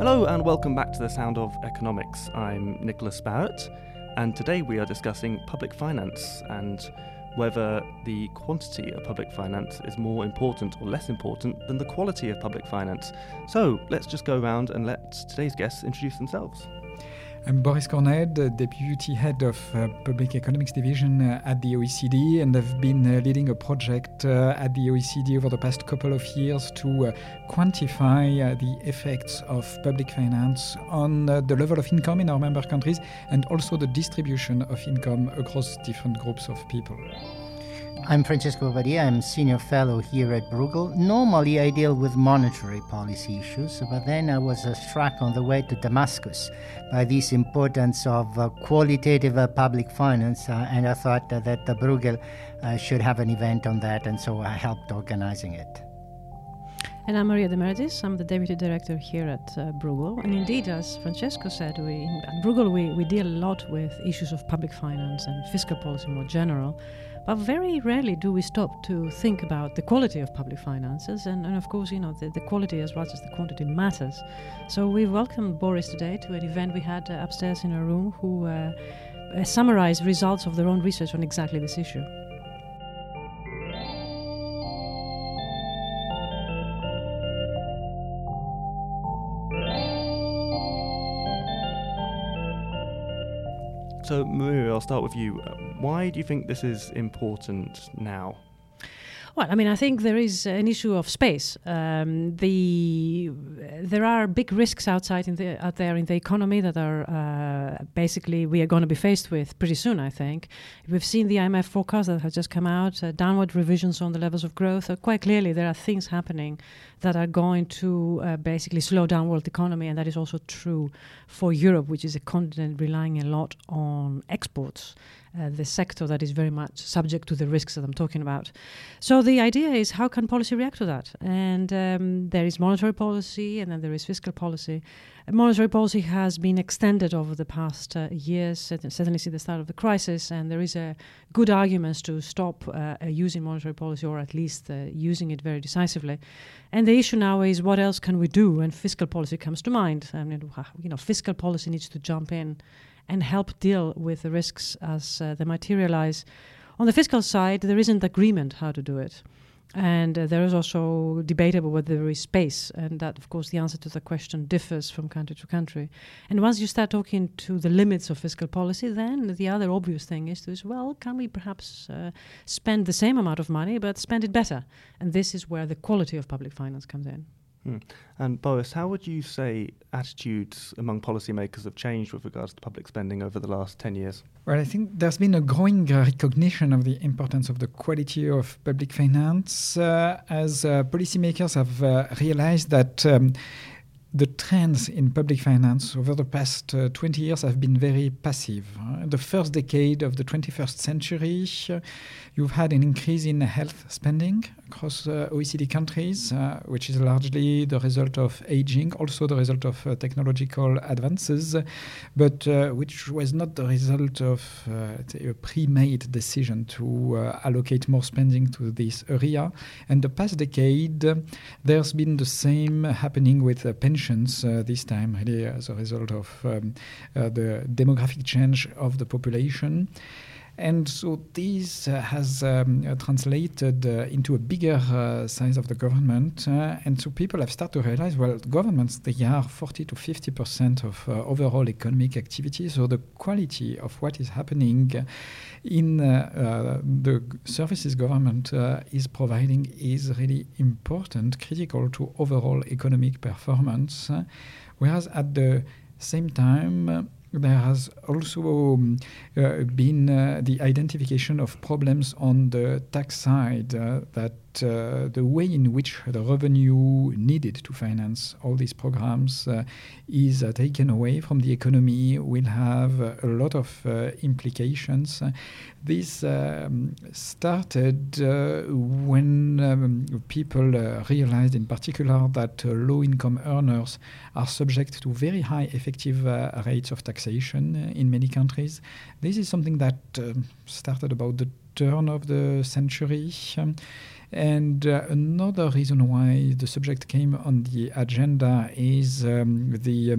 Hello and welcome back to The Sound of Economics. I'm Nicholas Barrett, and today we are discussing public finance and whether the quantity of public finance is more important or less important than the quality of public finance. So let's just go around and let today's guests introduce themselves. I'm Boris Corned, Deputy Head of Public Economics Division at the OECD, and I've been leading a project at the OECD over the past couple of years to quantify the effects of public finance on the level of income in our member countries and also the distribution of income across different groups of people. I'm Francesco Badia. I'm Senior Fellow here at Bruegel. Normally I deal with monetary policy issues, but then I was struck on the way to Damascus by this importance of qualitative public finance, and I thought that Bruegel should have an event on that, and so I helped organizing it. And I'm Maria De Meredis. I'm the Deputy Director here at Bruegel. And indeed, as Francesco said, at Bruegel we deal a lot with issues of public finance and fiscal policy more general. But very rarely do we stop to think about the quality of public finances. And of course, the quality as much as the quantity matters. So we welcomed Boris today to an event we had upstairs in our room who summarized results of their own research on exactly this issue. So Maria, I'll start with you. Why do you think this is important now? Well, I think there is an issue of space. There are big risks out there in the economy that are basically we are going to be faced with pretty soon, I think. We've seen the IMF forecast that has just come out, downward revisions on the levels of growth. Quite clearly, there are things happening that are going to basically slow down world economy, and that is also true for Europe, which is a continent relying a lot on exports. The sector that is very much subject to the risks that I'm talking about. So the idea is, how can policy react to that? And there is monetary policy, and then there is fiscal policy. Monetary policy has been extended over the past years, certainly since the start of the crisis, and there is a good arguments to stop using monetary policy, or at least using it very decisively. And the issue now is, what else can we do? And fiscal policy comes to mind. Fiscal policy needs to jump in and help deal with the risks as they materialize. On the fiscal side, there isn't agreement how to do it. And there is also debatable whether there is space. And that, of course, the answer to the question differs from country to country. And once you start talking to the limits of fiscal policy, then the other obvious thing is can we perhaps spend the same amount of money, but spend it better? And this is where the quality of public finance comes in. And Boris, how would you say attitudes among policymakers have changed with regards to public spending over the last 10 years? Well, I think there's been a growing recognition of the importance of the quality of public finance as policymakers have realized that the trends in public finance over the past 20 years have been very passive. The first decade of the 21st century, you've had an increase in health spending across OECD countries, which is largely the result of aging, also the result of technological advances, but which was not the result of a pre-made decision to allocate more spending to this area. And the past decade, there's been the same happening with pensions, this time really as a result of the demographic change of the population. And so this has translated into a bigger size of the government. And so people have started to realize, governments, they are 40 to 50% of overall economic activity. So the quality of what is happening in the services government is providing is really important, critical to overall economic performance. Whereas at the same time, there has also been the identification of problems on the tax side, that the way in which the revenue needed to finance all these programs is taken away from the economy will have a lot of implications. This started when people realized in particular that low-income earners are subject to very high effective rates of taxation in many countries. This is something that started about the turn of the century. And another reason why the subject came on the agenda is the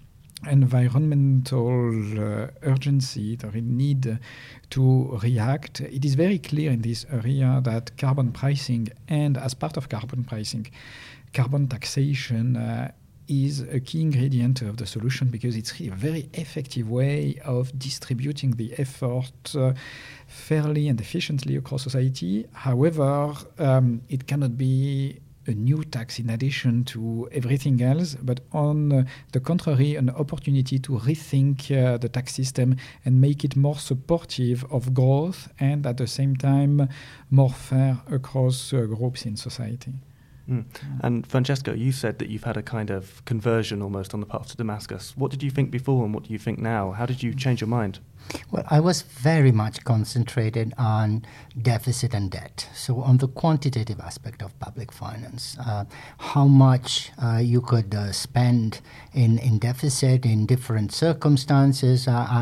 environmental urgency, the need to react. It is very clear in this area that carbon pricing, and as part of carbon pricing, carbon taxation is a key ingredient of the solution, because it's really a very effective way of distributing the effort fairly and efficiently across society. However, it cannot be a new tax in addition to everything else, but on the contrary, an opportunity to rethink the tax system and make it more supportive of growth and at the same time more fair across groups in society. And Francesco, you said that you've had a kind of conversion almost on the path to Damascus. What did you think before and what do you think now? How did you change your mind? Well, I was very much concentrated on deficit and debt. So on the quantitative aspect of public finance, how much you could spend in deficit in different circumstances,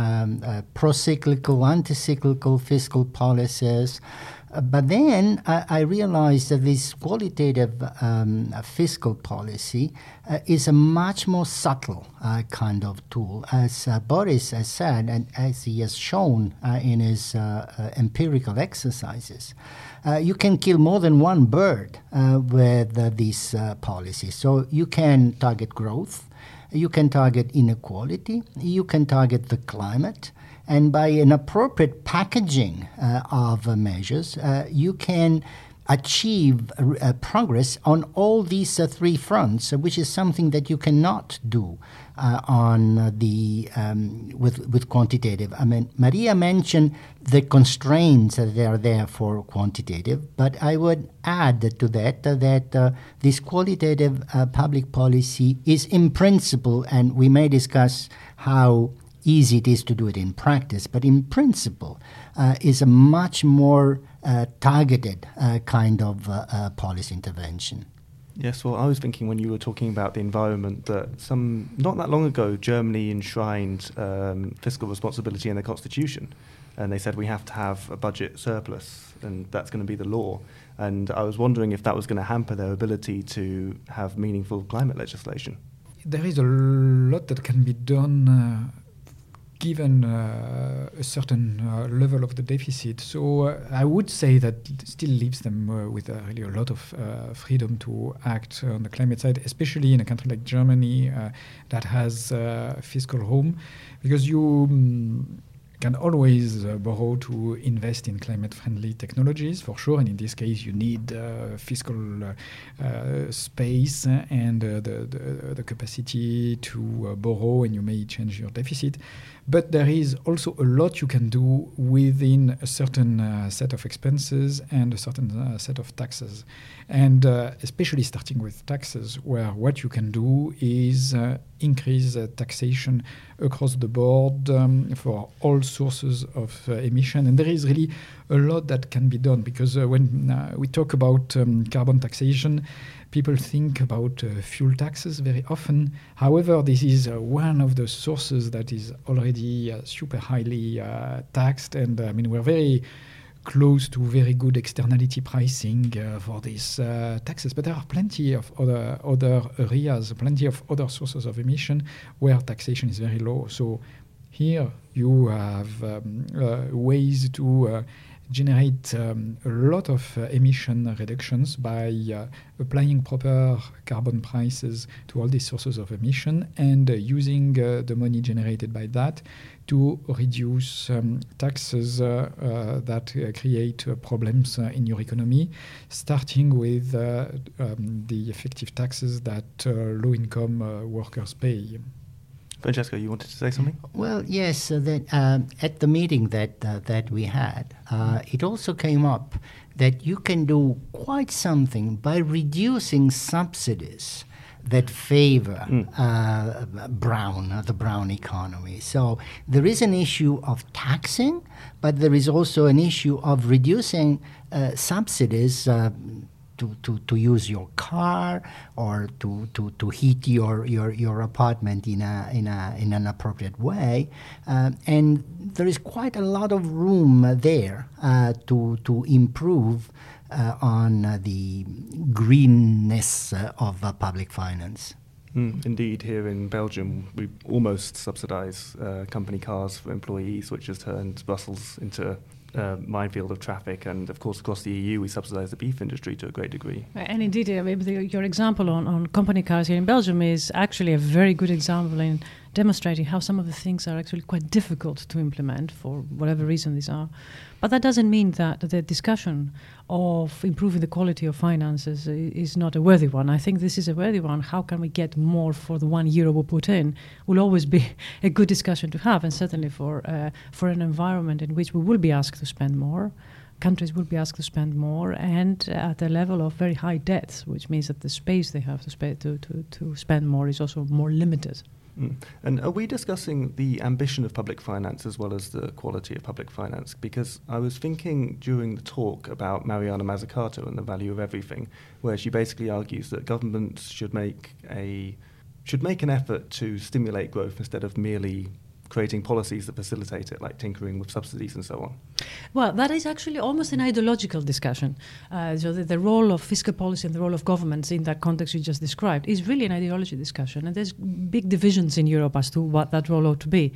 pro-cyclical, anti-cyclical fiscal policies. But then I realized that this qualitative fiscal policy is a much more subtle kind of tool. As Boris has said, and as he has shown in his empirical exercises, you can kill more than one bird with these policies. So you can target growth, you can target inequality, you can target the climate, and by an appropriate packaging of measures, you can achieve progress on all these three fronts, which is something that you cannot do on the with quantitative. I mean, Maria mentioned the constraints that are there for quantitative, but I would add to that that this qualitative public policy is in principle, and we may discuss how easy it is to do it in practice, but in principle is a much more targeted kind of policy intervention. Yes, well, I was thinking when you were talking about the environment that not that long ago, Germany enshrined fiscal responsibility in their constitution. And they said we have to have a budget surplus, and that's going to be the law. And I was wondering if that was going to hamper their ability to have meaningful climate legislation. There is a lot that can be done given a certain level of the deficit. So I would say that it still leaves them with really a lot of freedom to act on the climate side, especially in a country like Germany that has fiscal room, because you can always borrow to invest in climate-friendly technologies, for sure, and in this case you need fiscal space and the capacity to borrow, and you may change your deficit. But there is also a lot you can do within a certain set of expenses and a certain set of taxes. And especially starting with taxes, where what you can do is increase taxation across the board for all sources of emission. And there is really a lot that can be done, because when we talk about carbon taxation, people think about fuel taxes very often. However, this is one of the sources that is already super highly taxed. And I mean, we're very close to very good externality pricing for these taxes. But there are plenty of other areas, plenty of other sources of emission where taxation is very low. So here you have ways to generate a lot of emission reductions by applying proper carbon prices to all these sources of emission and using the money generated by that to reduce taxes that create problems in your economy, starting with the effective taxes that low-income workers pay. Francesco, you wanted to say something? Well, yes. That at the meeting that we had, it also came up that you can do quite something by reducing subsidies that favor the brown economy. So there is an issue of taxing, but there is also an issue of reducing subsidies to use your car or to heat your apartment in an appropriate way, and there is quite a lot of room there to improve on the greenness of public finance. Indeed, here in Belgium, we almost subsidise company cars for employees, which has turned Brussels into a minefield of traffic. And of course, across the EU, we subsidise the beef industry to a great degree. And indeed, your example on company cars here in Belgium is actually a very good example in demonstrating how some of the things are actually quite difficult to implement for whatever reason these are. But that doesn't mean that the discussion of improving the quality of finances is not a worthy one. I think this is a worthy one. How can we get more for the €1 we put in will always be a good discussion to have, and certainly for an environment in which we will be asked to spend more. Countries will be asked to spend more, and at a level of very high debts, which means that the space they have to spend more is also more limited. And are we discussing the ambition of public finance as well as the quality of public finance? Because I was thinking during the talk about Mariana Mazzucato and the value of everything, where she basically argues that governments should make an effort to stimulate growth instead of merely creating policies that facilitate it, like tinkering with subsidies and so on. Well, that is actually almost an ideological discussion. So the role of fiscal policy and the role of governments in that context you just described is really an ideology discussion, and there's big divisions in Europe as to what that role ought to be.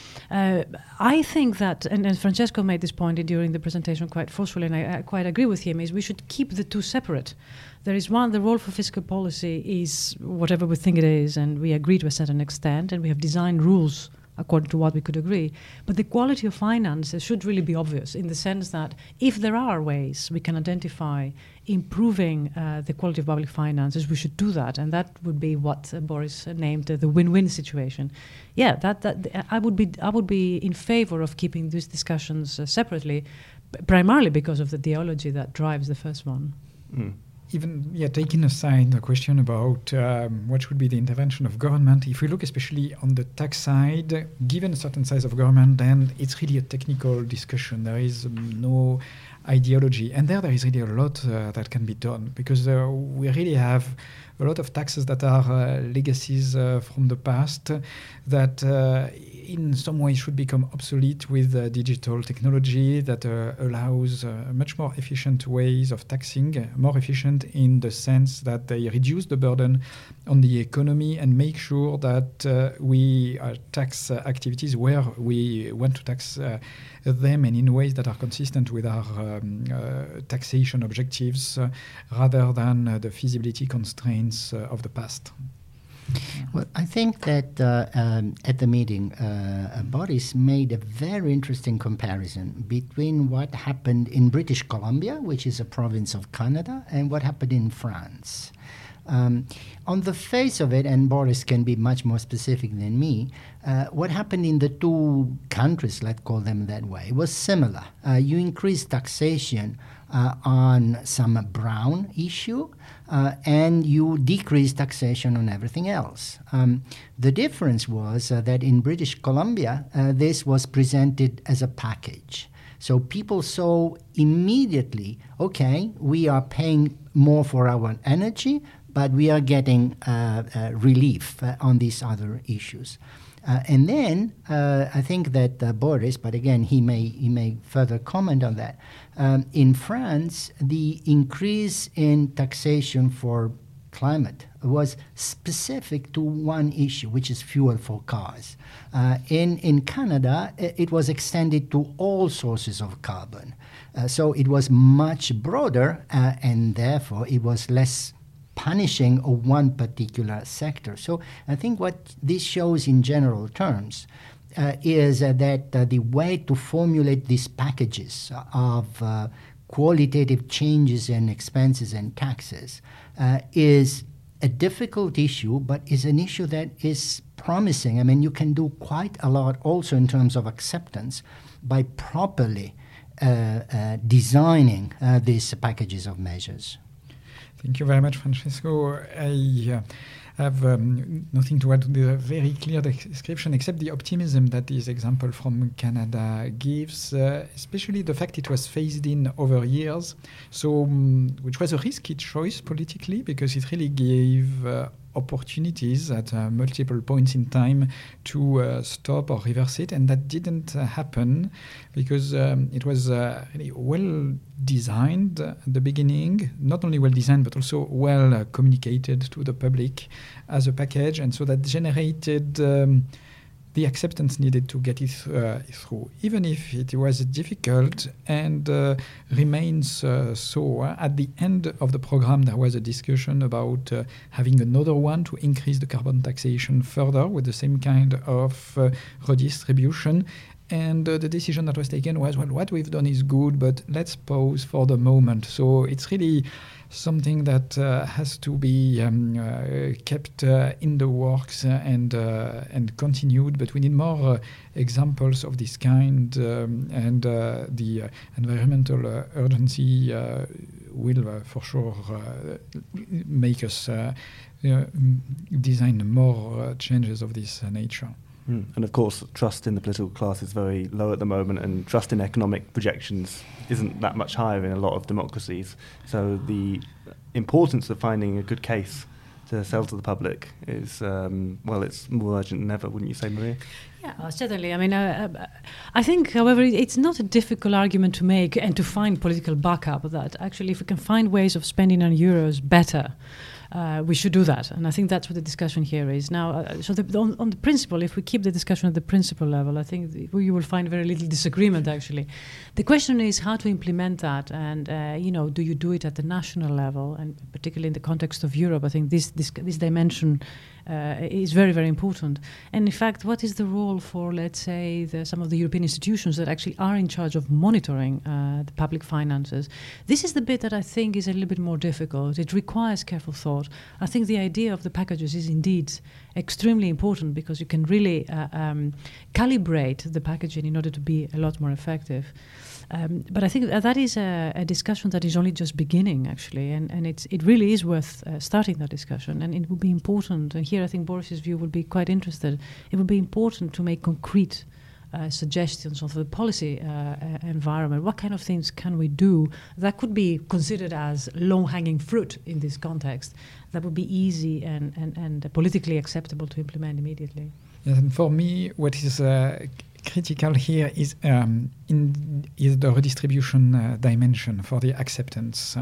I think that, and Francesco made this point during the presentation quite forcefully, and I quite agree with him, is we should keep the two separate. There is one, the role for fiscal policy is whatever we think it is, and we agree to a certain extent, and we have designed rules according to what we could agree. But the quality of finance should really be obvious in the sense that if there are ways we can identify improving the quality of public finances, we should do that. And that would be what Boris named the win-win situation. Yeah, that I would be in favor of keeping these discussions separately, primarily because of the ideology that drives the first one. Even taking aside the question about what should be the intervention of government, if we look especially on the tax side, given a certain size of government, then it's really a technical discussion. There is no ideology. And there is really a lot that can be done, because we really have a lot of taxes that are legacies from the past that in some ways should become obsolete with digital technology that allows much more efficient ways of taxing, more efficient in the sense that they reduce the burden on the economy and make sure that we tax activities where we want to tax them and in ways that are consistent with our taxation objectives rather than the feasibility constraints of the past. Well, I think that at the meeting, Boris made a very interesting comparison between what happened in British Columbia, which is a province of Canada, and what happened in France. On the face of it, and Boris can be much more specific than me, what happened in the two countries, let's call them that way, was similar. You increased taxation on some brown issue, and you decrease taxation on everything else. The difference was that in British Columbia, this was presented as a package. So people saw immediately, okay, we are paying more for our energy, but we are getting relief on these other issues. And then I think that Boris, but again, he may further comment on that. In France, the increase in taxation for climate was specific to one issue, which is fuel for cars. In Canada, it was extended to all sources of carbon. So it was much broader, and therefore it was less punishing of one particular sector. So I think what this shows in general terms is that the way to formulate these packages of qualitative changes in expenses and taxes is a difficult issue, but is an issue that is promising. I mean, you can do quite a lot also in terms of acceptance by properly designing these packages of measures. Thank you very much, Francesco. have nothing to add to the very clear description, except the optimism that this example from Canada gives, especially the fact it was phased in over years, so which was a risky choice politically, because it really gave opportunities at multiple points in time to stop or reverse it, and that didn't happen because it was really well designed at the beginning, not only well designed but also well communicated to the public as a package, and so that generated the acceptance needed to get it through, even if it was difficult and remains so. At the end of the program, there was a discussion about having another one to increase the carbon taxation further with the same kind of redistribution. And the decision that was taken was, well, what we've done is good, but let's pause for the moment. So it's really something that has to be kept in the works and continued. But we need more examples of this kind, and the environmental urgency will for sure make us design more changes of this nature. And of course, trust in the political class is very low at the moment, and trust in economic projections isn't that much higher in a lot of democracies. So the importance of finding a good case to sell to the public is, it's more urgent than ever, wouldn't you say, Maria? Yeah, certainly. I mean, I think, however, it's not a difficult argument to make and to find political backup that actually if we can find ways of spending our euros better, we should do that. And I think that's what the discussion here is. Now, on the principle, if we keep the discussion at the principle level, I think you will find very little disagreement, actually. The question is how to implement that, and, do you do it at the national level? And particularly in the context of Europe, I think this dimension is very, very important. And in fact, what is the role for, let's say, some of the European institutions that actually are in charge of monitoring the public finances? This is the bit that I think is a little bit more difficult. It requires careful thought. I think the idea of the packages is indeed extremely important because you can really calibrate the packaging in order to be a lot more effective. But I think that is a discussion that is only just beginning, actually, and it really is worth starting that discussion, and it would be important, and here I think Boris's view would be quite interested, it would be important to make concrete suggestions of the policy environment. What kind of things can we do that could be considered as low-hanging fruit in this context that would be easy and politically acceptable to implement immediately? Yes, and for me, what is critical here is the redistribution dimension for the acceptance,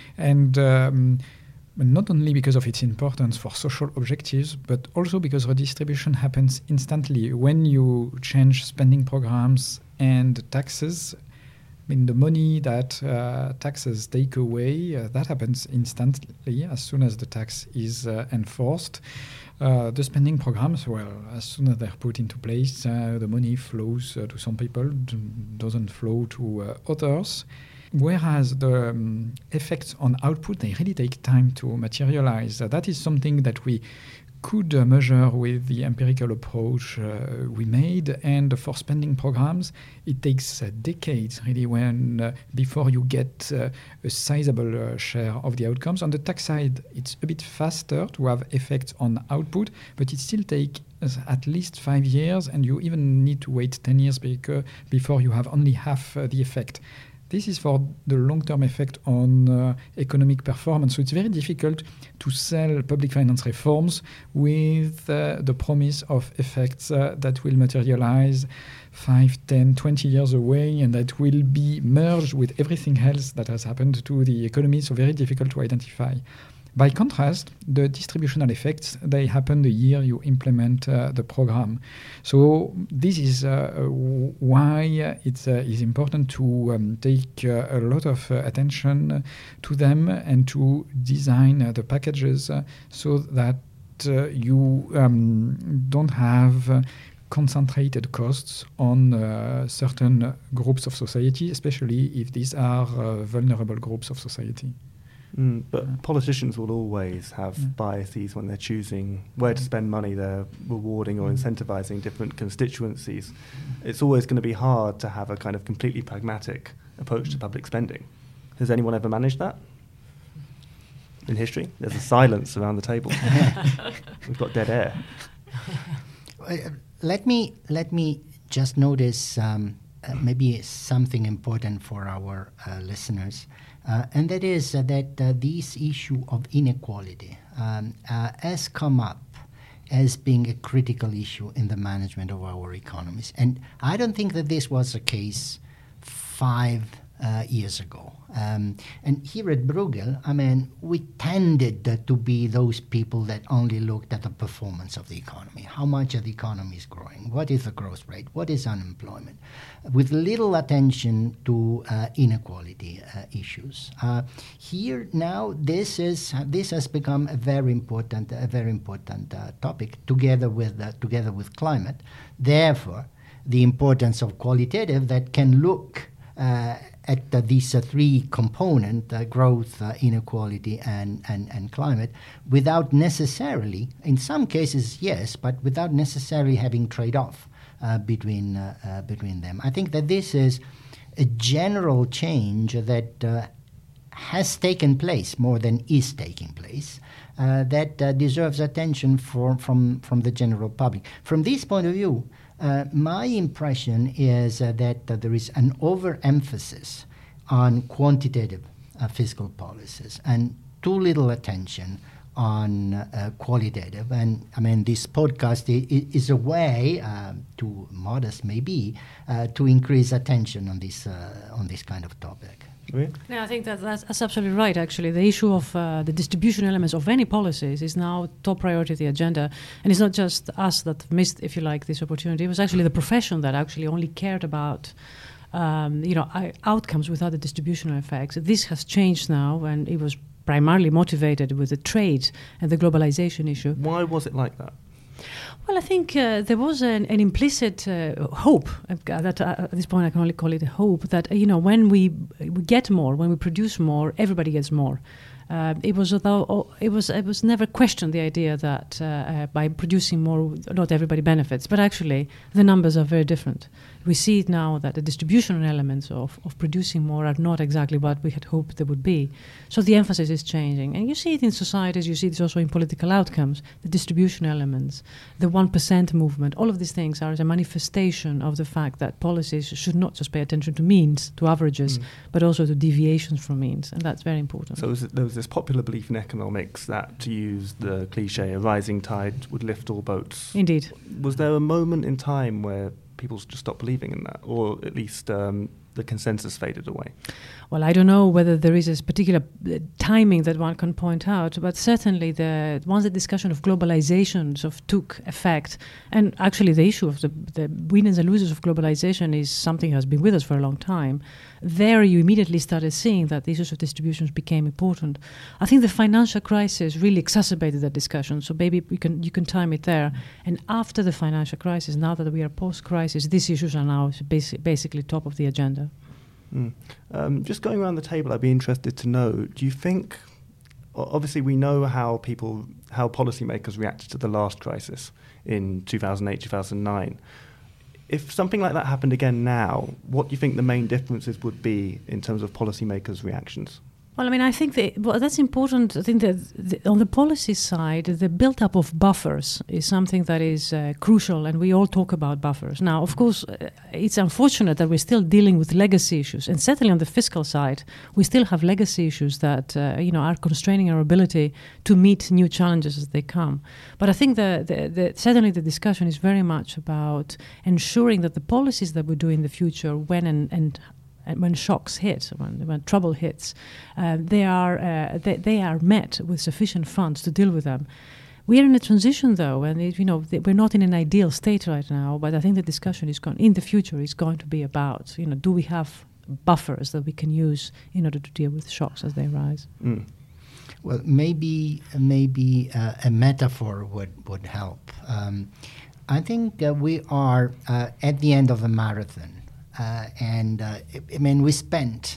not only because of its importance for social objectives, but also because redistribution happens instantly when you change spending programs and taxes. I mean, the money that taxes take away, that happens instantly as soon as the tax is enforced. The spending programs, well, as soon as they're put into place, the money flows to some people, doesn't flow to others. Whereas the effects on output, they really take time to materialize. That is something that we could measure with the empirical approach we made, and for spending programs, it takes decades really before you get a sizable share of the outcomes. On the tax side, it's a bit faster to have effects on output, but it still takes at least 5 years, and you even need to wait 10 years before you have only half the effect. This is for the long-term effect on economic performance. So it's very difficult to sell public finance reforms with the promise of effects that will materialize 5, 10, 20 years away, and that will be merged with everything else that has happened to the economy. So very difficult to identify. By contrast, the distributional effects, they happen the year you implement the program. So this is why it is important to take a lot of attention to them and to design the packages so that you don't have concentrated costs on certain groups of society, especially if these are vulnerable groups of society. But politicians will always have biases when they're choosing where to spend money. They're rewarding or incentivizing different constituencies. It's always going to be hard to have a kind of completely pragmatic approach to public spending. Has anyone ever managed that? in history? There's a silence around the table. We've got dead air. Let me just notice maybe something important for our listeners, and that is that this issue of inequality has come up as being a critical issue in the management of our economies. And I don't think that this was the case 5 years ago. And here at Bruegel, I mean, we tended to be those people that only looked at the performance of the economy. How much the economy is growing? What is the growth rate? What is unemployment? With little attention to inequality issues. Here now, this has become a very important topic together with climate. Therefore, the importance of qualitative that can look at these 3 components, growth, inequality, and climate, without necessarily, in some cases, yes, but without necessarily having trade-off between them. I think that this is a general change that has taken place more than is taking place, that deserves attention from the general public. From this point of view, my impression is that there is an overemphasis on quantitative fiscal policies and too little attention on qualitative. And I mean, this podcast is a way, too modest maybe, to increase attention on this kind of topic. Yeah, I think that's absolutely right, actually. The issue of the distribution elements of any policies is now top priority of the agenda. And it's not just us that missed, if you like, this opportunity. It was actually the profession that actually only cared about outcomes without the distributional effects. This has changed now, and it was primarily motivated with the trade and the globalization issue. Why was it like that? Well, I think there was an implicit hope that at this point I can only call it a hope that when we get more, when we produce more, everybody gets more. It was never questioned, the idea that by producing more, not everybody benefits. But actually, the numbers are very different. We see it now that the distributional elements of producing more are not exactly what we had hoped they would be. So the emphasis is changing. And you see it in societies, you see it also in political outcomes, the distribution elements, the 1% movement. All of these things are a manifestation of the fact that policies should not just pay attention to means, to averages, but also to deviations from means. And that's very important. So there was this popular belief in economics that, to use the cliche, a rising tide would lift all boats. Indeed. Was there a moment in time where people just stopped believing in that, or at least the consensus faded away? Well, I don't know whether there is a particular timing that one can point out, but certainly once the discussion of globalization took effect, and actually the issue of the winners and losers of globalization is something that has been with us for a long time, there you immediately started seeing that the issues of distributions became important. I think the financial crisis really exacerbated that discussion, so maybe you can time it there. And after the financial crisis, now that we are post-crisis, these issues are now basically top of the agenda. Just going around the table, I'd be interested to know, do you think, obviously we know how policymakers reacted to the last crisis in 2008, 2009. If something like that happened again now, what do you think the main differences would be in terms of policymakers' reactions? Well, I mean, I think that's important. I think that on the policy side, the build-up of buffers is something that is crucial, and we all talk about buffers. Now, of course, it's unfortunate that we're still dealing with legacy issues, and certainly on the fiscal side, we still have legacy issues that are constraining our ability to meet new challenges as they come. But I think certainly the discussion is very much about ensuring that the policies that we do in the future, when shocks hit, when trouble hits, they are met with sufficient funds to deal with them. We are in a transition, though, and we're not in an ideal state right now. But I think the discussion in the future is going to be about, do we have buffers that we can use in order to deal with shocks as they arise? Well, maybe a metaphor would help. I think we are at the end of a marathon. We spent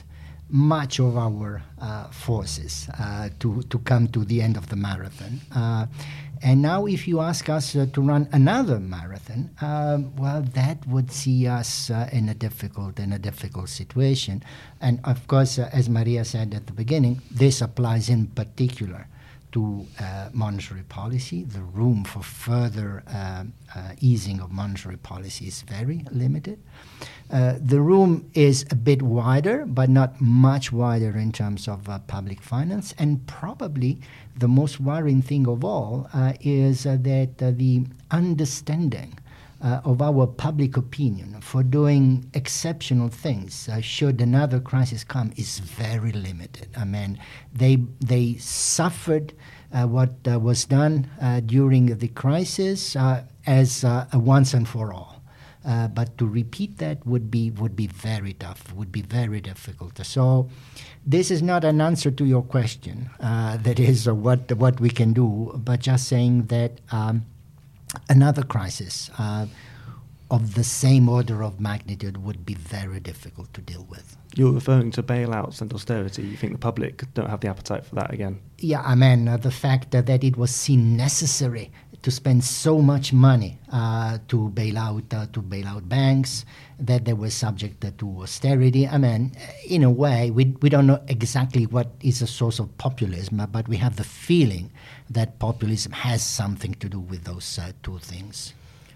much of our forces to come to the end of the marathon. And now if you ask us to run another marathon, well, that would see us in a difficult situation. And of course, as Maria said at the beginning, this applies in particular to monetary policy. The room for further easing of monetary policy is very limited. The room is a bit wider, but not much wider in terms of public finance. And probably the most worrying thing of all is that the understanding of our public opinion for doing exceptional things should another crisis come is very limited. I mean, they suffered what was done during the crisis as a once and for all. But to repeat that would be very tough, would be very difficult. So this is not an answer to your question, that is what we can do, but just saying that another crisis of the same order of magnitude would be very difficult to deal with. You're referring to bailouts and austerity. You think the public don't have the appetite for that again? Yeah, I mean, the fact that it was seen necessary to spend so much money to bail out banks, that they were subject to austerity. I mean, in a way, we don't know exactly what is the source of populism, but we have the feeling that populism has something to do with those two things.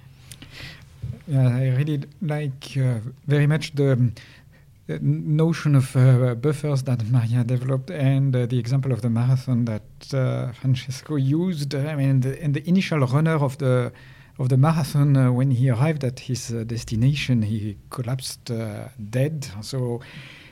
Yeah, I really like very much the notion of buffers that Maria developed, and the example of the marathon that Francesco used. I mean, the initial runner of the marathon, when he arrived at his destination, he collapsed dead. So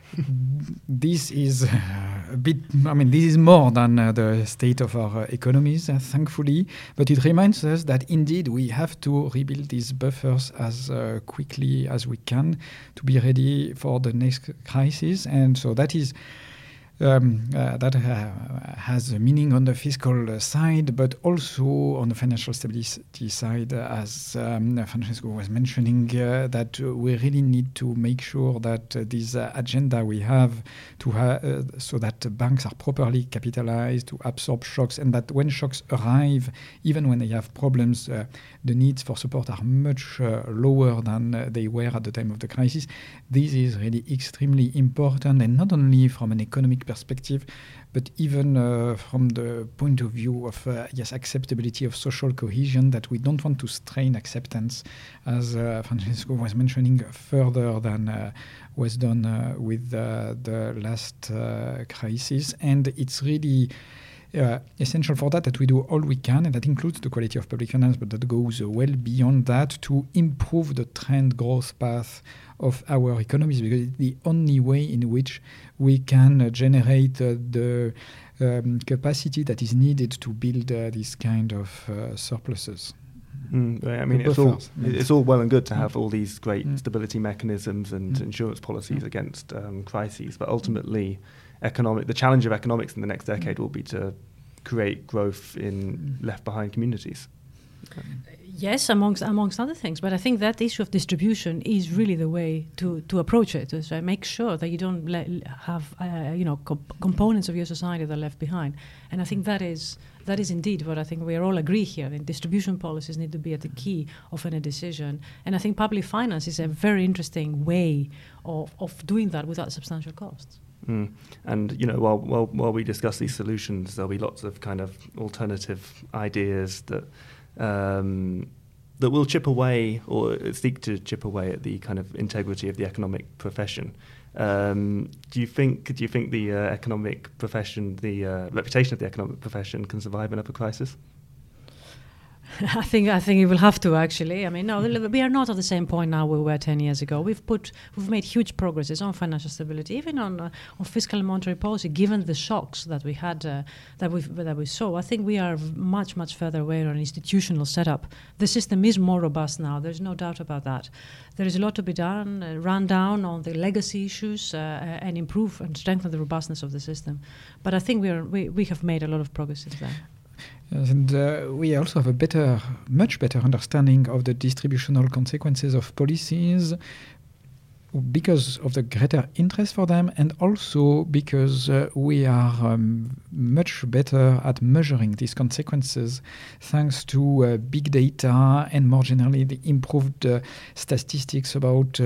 this is a bit, I mean, this is more than the state of our economies, thankfully, but it reminds us that indeed we have to rebuild these buffers as quickly as we can to be ready for the next crisis. And so that is that has a meaning on the fiscal side, but also on the financial stability side, as Francesco was mentioning, that we really need to make sure that this agenda we have to so that banks are properly capitalized to absorb shocks, and that when shocks arrive, even when they have problems, the needs for support are much lower than they were at the time of the crisis. This is really extremely important, and not only from an economic perspective, but even from the point of view of acceptability of social cohesion, that we don't want to strain acceptance, as Francesco was mentioning, further than was done with the last crisis. And it's really essential for that we do all we can, and that includes the quality of public finance, but that goes well beyond that, to improve the trend growth path of our economies, because it's the only way in which we can generate the capacity that is needed to build these kind of surpluses. I mean, it's all well and good to have all these great stability mechanisms and insurance policies against crises, but ultimately, the challenge of economics in the next decade will be to create growth in left-behind communities. Yes, amongst other things, but I think that issue of distribution is really the way to approach it. So make sure that you don't have components of your society that are left behind, and I think that is indeed what I think we all agree here. And distribution policies need to be at the key of any decision, and I think public finance is a very interesting way of doing that without substantial costs. And while we discuss these solutions, there'll be lots of kind of alternative ideas that will chip away or seek to chip away at the kind of integrity of the economic profession. Do you think the economic profession, the reputation of the economic profession, can survive another crisis? I think it will have to, actually. I mean, no, we are not at the same point now we were 10 years ago. We've made huge progresses on financial stability, even on fiscal and monetary policy. Given the shocks that we had, that we saw, I think we are much further away on an institutional setup. The system is more robust now. There's no doubt about that. There is a lot to be done, run down on the legacy issues, and improve and strengthen the robustness of the system. But I think we have made a lot of progress since then. And we also have a much better understanding of the distributional consequences of policies because of the greater interest for them, and also because we are much better at measuring these consequences thanks to big data and more generally the improved statistics about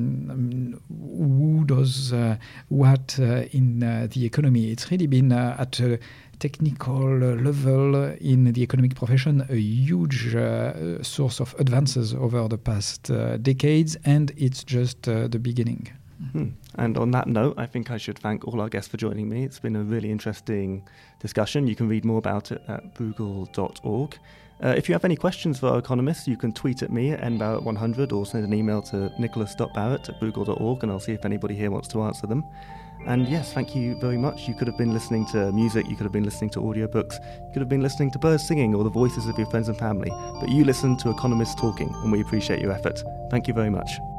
who does what in the economy. It's really been at a technical level in the economic profession a huge source of advances over the past decades, and it's just the beginning. And on that note, I think I should thank all our guests for joining me. It's been a really interesting discussion. You can read more about it at bruegel.org. If you have any questions for our economists, you can tweet at me at nbarrett100 or send an email to nicholas.barrett@bruegel.org, and I'll see if anybody here wants to answer them. And yes, thank you very much. You could have been listening to music, you could have been listening to audiobooks, you could have been listening to birds singing or the voices of your friends and family, but you listen to economists talking, and we appreciate your effort. Thank you very much.